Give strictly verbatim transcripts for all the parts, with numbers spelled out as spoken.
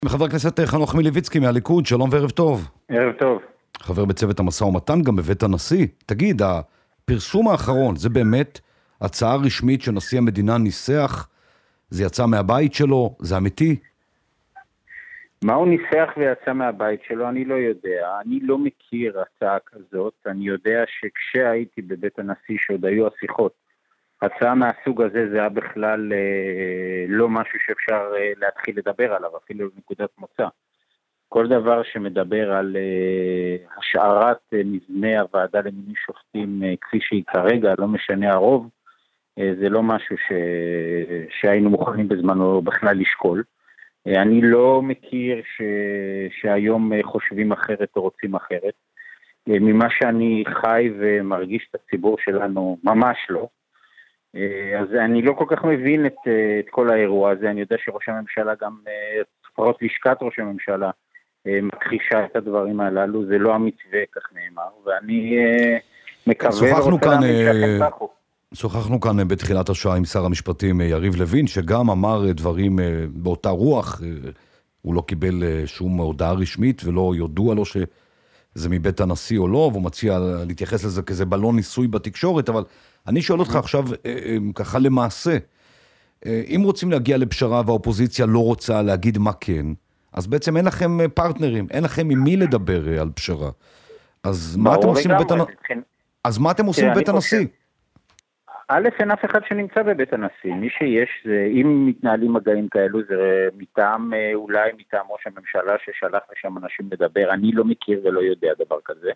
חבר הכנסת חנוך מלביצקי מהליכוד, שלום וערב טוב. ערב טוב. חבר בצוות המשא ומתן גם בבית הנשיא. תגיד, הפרסום האחרון, זה באמת הצעה רשמית שנשיא המדינה ניסח? זה יצא מהבית שלו? זה אמיתי? מה הוא ניסח ויצא מהבית שלו? אני לא יודע. אני לא מכיר הצעה כזאת. אני יודע שכשהייתי בבית הנשיא שעוד היו השיחות, הצעה מהסוג הזה זה היה בכלל אה, לא משהו שאפשר אה, להתחיל לדבר עליו, אפילו בנקודת מוצא. כל דבר שמדבר על אה, השארת אה, מבנה הוועדה למינוי שופטים אה, כפי שהיא כרגע, לא משנה הרוב, אה, זה לא משהו ש... שהיינו מוכנים בזמנו בכלל לשקול. אה, אני לא מכיר ש... שהיום אה, חושבים אחרת או רוצים אחרת. אה, ממה שאני חי ומרגיש את הציבור שלנו, ממש לא. אז אני לא כל כך מבין את, את כל האירוע הזה. אני יודע שראש הממשלה גם, לפחות לשכת ראש הממשלה, מכחישה את הדברים הללו. זה לא המתווה, כך נאמר, ואני מקווה ורוצה להאמין שאתם תחו. שוחחנו כאן בתחילת השעה עם שר המשפטים יריב לוין, שגם אמר דברים באותה רוח. הוא לא קיבל שום הודעה רשמית ולא יודוע לו שזה מבית הנשיא או לא, והוא מציע להתייחס לזה כזה בלון ניסוי בתקשורת, אבל אני שואל אותך עכשיו ככה למעשה, אם רוצים להגיע לפשרה והאופוזיציה לא רוצה להגיד מה כן, אז בעצם אין לכם פרטנרים, אין לכם עם מי לדבר על פשרה. אז מה אתם עושים בבית הנשיא? אז מה אתם עושים בבית הנשיא? א', אין אף אחד שנמצא בבית הנשיא. מי שיש, זה, אם מתנהלים מגעים כאלו, זה מטעם, אולי מטעם ראש הממשלה ששלח לשם אנשים לדבר. אני לא מכיר ולא יודע דבר כזה.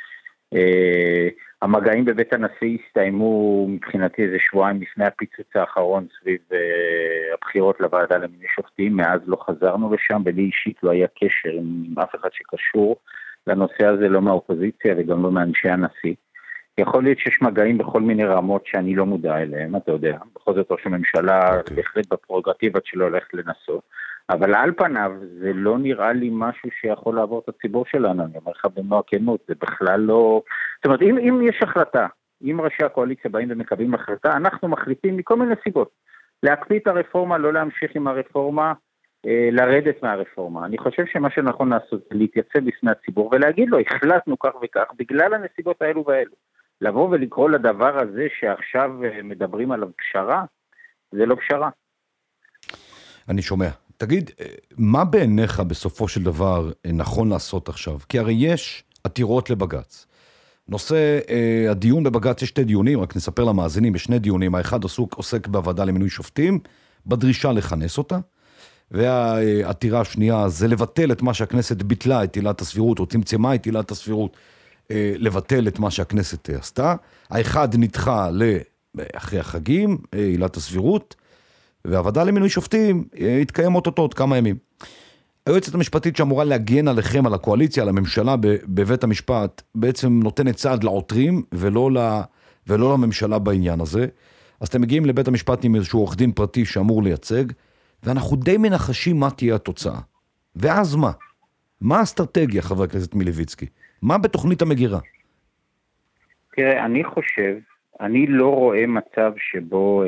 המגעים בבית הנשיא הסתיימו מבחינתי איזה שבועיים לפני הפיצוץ האחרון סביב הבחירות לוועדה למינוי שופטים. מאז לא חזרנו לשם, ולי אישית לא היה קשר עם אף אחד שקשור לנושא הזה, לא מהאופוזיציה וגם לא מאנשי הנשיא. יכול להיות שיש מגעים בכל מיני רמות שאני לא מודע אליהם, אתה יודע. בכל זאת ראש הממשלה okay. בהחלט בפרוגרטיבות שלו הולך לנסות, אבל על פניו זה לא נראה לי משהו שיכול לעבור את הציבור שלנו. אני אומר לך במלוא הכנות, זה בכלל לא... זאת אומרת, אם, אם יש החלטה, אם ראשי הקואליציה באים ומקבלים החלטה, אנחנו מחליטים מכל מיני סיבות. להקפיא את הרפורמה, לא להמשיך עם הרפורמה, אה, לרדת מהרפורמה. אני חושב שמה שנכון לעשות זה להתייצב בפני הציבור ולהגיד לו, החלטנו כך וכך, בגלל הנסיבות האלו והאלו. לבוא ולקרוא לדבר הזה שעכשיו מדברים עליו פשרה, זה לא פשרה. אני שומע. תגיד, מה בעיניך בסופו של דבר נכון לעשות עכשיו? כי הרי יש עתירות לבגץ. נושא אה, הדיון בבגץ, יש שתי דיונים, רק נספר למאזינים, יש שני דיונים. האחד עסוק, עוסק בוועדה למינוי שופטים, בדרישה לכנס אותה, והעתירה השנייה זה לבטל את מה שהכנסת ביטלה, את עילת הסבירות, או צמצמה את עילת הסבירות, לבטל את מה שהכנסת עשתה. האחד נדחה לאחרי החגים, עילת הסבירות, והוועדה למינוי שופטים התקיים אותו עוד כמה ימים. היועצת המשפטית שאמורה להגן עליכם, על הקואליציה, על הממשלה בבית המשפט, בעצם נותנת צעד לעותרים ולא, ולא לממשלה בעניין הזה. אז אתם מגיעים לבית המשפט עם איזשהו עורך דין פרטי שאמור לייצג, ואנחנו די מנחשים מה תהיה התוצאה. ואז מה? מה האסטרטגיה, חבר הכנסת מלביצקי? מה בתוכנית המגירה? תראה, אני חושב, אני לא רואה מצב שבו אה,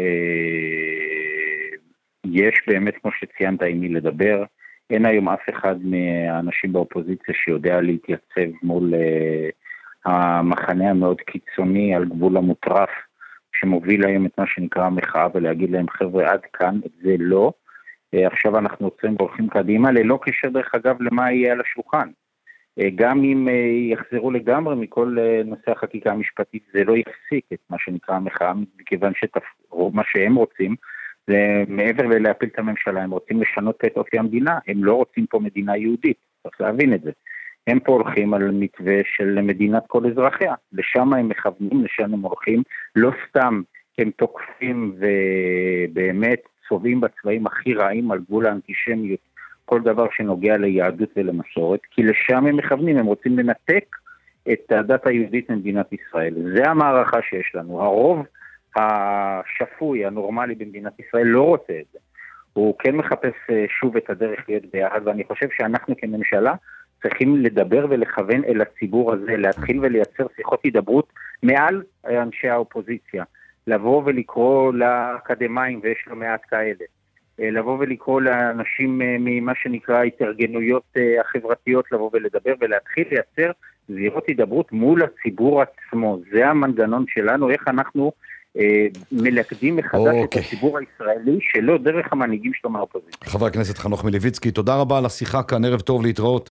יש באמת, כמו שציינת, עם מי לדבר. אין היום אף אחד מהאנשים באופוזיציה שיודע להתייצב מול אה, המחנה המאוד קיצוני על גבול המוטרף, שמוביל היום את מה שנקרא המחאה, ולהגיד להם, חבר'ה, עד כאן, את זה לא. אה, עכשיו אנחנו עוצרים והולכים קדימה, ללא קשר דרך אגב למה יהיה על השולחן. גם אם יחזרו לגמרי מכל נושא החקיקה המשפטית, זה לא יפסיק את מה שנקרא המחאה, מכיוון שמה שהם רוצים, זה מעבר ללהפיל את הממשלה, הם רוצים לשנות את אופי המדינה, הם לא רוצים פה מדינה יהודית, צריך להבין את זה. הם פה הולכים על מתווה של מדינת כל אזרחיה, לשם הם מכוונים, לשם הם הולכים, לא סתם הם תוקפים ובאמת צובעים בצבעים הכי רעים על גבול האנטישמיות, כל דבר שנוגע ליהדות ולמסורת, כי לשם הם מכוונים, הם רוצים לנתק את הדת היהודית ממדינת ישראל. זה המערכה שיש לנו. הרוב השפוי, הנורמלי במדינת ישראל לא רוצה את זה. הוא כן מחפש שוב את הדרך להיות ביחד, ואני חושב שאנחנו כממשלה צריכים לדבר ולכוון אל הציבור הזה, להתחיל ולייצר שיחות הידברות מעל אנשי האופוזיציה, לבוא ולקרוא לאקדמיים, ויש לו מעט כאלה. לבוא ולקרוא לאנשים ממה שנקרא התארגנויות החברתיות, לבוא ולדבר ולהתחיל לייצר זירות הידברות מול הציבור עצמו. זה המנגנון שלנו, איך אנחנו אה, מלכדים מחדש okay. את הציבור הישראלי, שלא דרך המנהיגים שלו מהאופוזיציה. חבר הכנסת חנוך מלביצקי, תודה רבה על השיחה כאן, ערב טוב, להתראות.